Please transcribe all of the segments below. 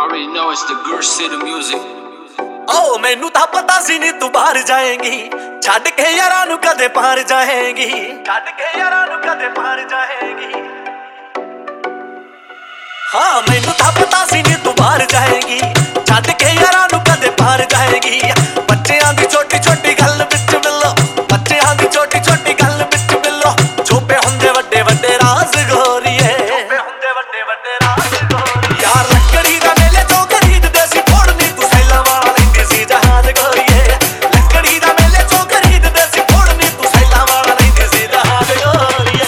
already know it's the Gursh City music. ਓ ਮੈਨੂੰ ਤਾਂ ਪਤਾ ਸੀ ਨੀ ਤੂੰ ਬਾਹਰ ਜਾਏਂਗੀ, ਛੱਡ ਕੇ ਯਾਰਾਂ ਨੂੰ ਕਦੇ ਪਾਰ ਜਾਏਂਗੀ, ਛੱਡ ਕੇ ਯਾਰਾਂ ਨੂੰ ਕਦੇ ਪਾਰ ਜਾਏਂਗੀ। ਹਾਂ ਮੈਨੂੰ ਤਾਂ ਪਤਾ ਸੀ ਨੀ ਤੂੰ ਬਾਹਰ ਜਾਏਂਗੀ, ਛੱਡ ਕੇ ਯਾਰਾਂ ਨੂੰ ਕਦੇ ਪਾਰ ਜਾਏਂਗੀ। ਬੱਚਿਆਂ ਦੀ ਛੋਟੀ ਛੋਟੀ ਗੱਲ ਵਿੱਚ ਮਿਲੋ, ਬੱਚਿਆਂ ਦੀ ਛੋਟੀ ਛੋਟੀ ਗੱਲ ਵਿੱਚ ਮਿਲੋ, ਛੋਪੇ ਹੁੰਦੇ ਵੱਡੇ ਵੱਡੇ ਰਾਜ਼ ਗੋਰੀਏ, ਛੋਪੇ ਹੁੰਦੇ ਵੱਡੇ ਵੱਡੇ ਰਾਜ਼ ਗੋਰੀਏ। ਯਾਰ ਲੱਕੜੀ ਦਾ ਮੇਲੇ ਤੋਂ ਖਰੀਦਦੇ ਸੀ ਫੋੜਨੀ ਤੂੰ ਸੈਲਾਂ ਵਾਲਾ ਲੈਂਦੀ ਸੀ ਜਹਾਜ਼ ਗੋਰੀਏ, ਲੱਕੜੀ ਦਾ ਮੇਲੇ ਤੋਂ ਖਰੀਦਦੇ ਸੀ ਫੋੜਨੀ ਤੂੰ ਸੈਲਾਂ ਵਾਲਾ ਲੈਂਦੀ ਸੀ ਜਹਾਜ਼ ਗੋਰੀਏ।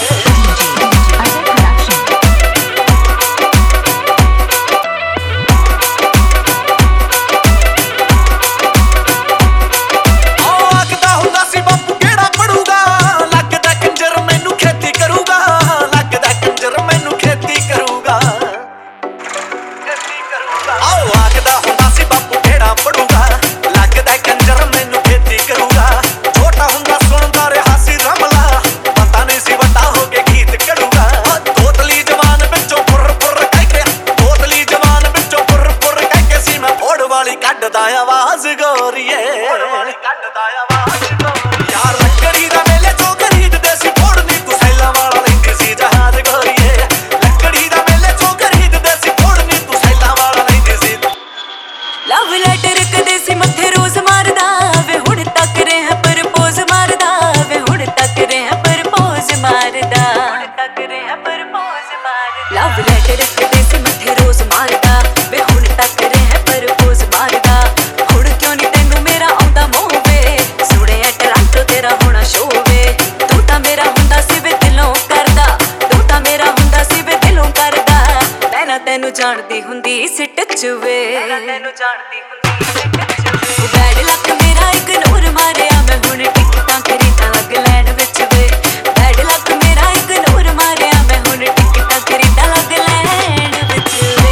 ਕੱਢਦਾ ਆਵਾਜ਼ ਗੋਰੀਏ, ਕੱਢਦਾ ਆਵਾਜ਼ ਗੋਰੀਏ। ਯਾਰ ਲੱਕੜੀ ਦਾ ਮੇਲੇ ਤੋਂ ਖਰੀਦਦੇ ਸੀ ਫੋੜਨੀ ਤੂੰ ਸੈਲਾਂ ਵਾਲਾ ਲੈਂਦੀ ਸੀ ਜਹਾਜ਼ ਗੋਰੀਏ, ਲੱਕੜੀ ਦਾ ਮੇਲੇ ਤੋਂ ਖਰੀਦਦੇ ਸੀ ਫੋੜਨੀ ਤੂੰ ਸੈਲਾਂ ਵਾਲਾ ਲੈਂਦੀ ਸੀ। ਲਵ ਲੈਟਰ ਕਦੇ ਸੀ ਮੱਥੇ ਰੋਜ਼ ਮਾਰਦਾ ਵੇ, ਹੁਣ ਤੱਕ ਰਿਹਾ ਪ੍ਰਪੋਜ਼ ਮਾਰਦਾ ਵੇ, ਹੁਣ ਤੱਕ ਰਿਹਾ ਪ੍ਰਪੋਜ਼ ਮਾਰਦਾ, ਹੁਣ ਤੱਕ ਰਿਹਾ ਪ੍ਰਪੋਜ਼ ਮਾਰਦਾ। ਲਵ ਲੈਟਰ ਕਦੇ ਸੀ ਮੱਥੇ ਰੋਜ਼ ਮਾਰਦਾ ਵੇ, ਹੁਣ ਤੱਕ ਰਿਹਾ ਪ੍ਰਪੋਜ਼ ਮਾਰਦਾ। ਹੁਣ ਕਿਉਂ ਨੀ ਤੈਨੂੰ ਮੇਰਾ ਆਉਂਦਾ ਮੋਹ ਵੇ, ਸੁਣਿਆ ਟਰਾਂਟੋ ਤੇਰਾ ਹੋਣਾ ਸ਼ੋਅ ਵੇ। ਤੂੰ ਤਾਂ ਮੇਰਾ ਹੁੰਦਾ ਸੀ ਵੇ ਦਿਲੋਂ ਕਰਦਾ, ਤੂੰ ਤਾਂ ਮੇਰਾ ਹੁੰਦਾ ਸੀ ਵੇ ਦਿਲੋਂ ਕਰਦਾ। ਮੈਂ ਨਾ ਤੈਨੂੰ ਜਾਣਦੀ ਹੁੰਦੀ ਸੀ ਟੱਚ ਵੇ, ਤੈਨੂੰ ਜਾਣਦੀ ਹੁੰਦੀ ਸੀ ਟੱਚ ਵੇ। ਬੈਡ ਲੱਕ ਮੇਰਾ ਇਗਨੋਰ ਮਾਰਿਆ ਮੈਂ, ਹੁਣ ਟਿਕਟਾਂ ਖਰੀਦਾਂ ਲੱਗ ਲੈਣ ਵਿੱਚ ਵੇ। ਬੈਡ ਲੱਕ ਮੇਰਾ ਇਗਨੋਰ ਮਾਰਿਆ ਮੈਂ, ਹੁਣ ਟਿਕਟਾਂ ਖਰੀਦਾਂ ਲੱਗ ਲੈਣ ਵਿੱਚ ਵੇ।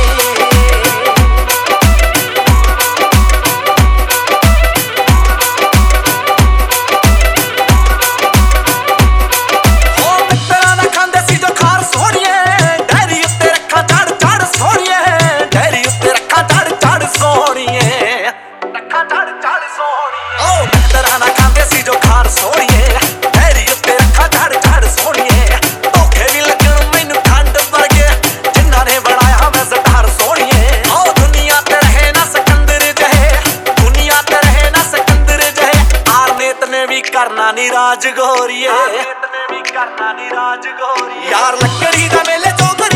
ਕਰਨਾ ਨੀ ਰਾਜ ਗੋਰੀਏ, ਕਰਨਾ ਨੀ ਰਾਜ ਗੋਰੀਏ। ਯਾਰ ਲੱਕੜੀ ਦਾ ਮੇਲੇ ਤੋਂ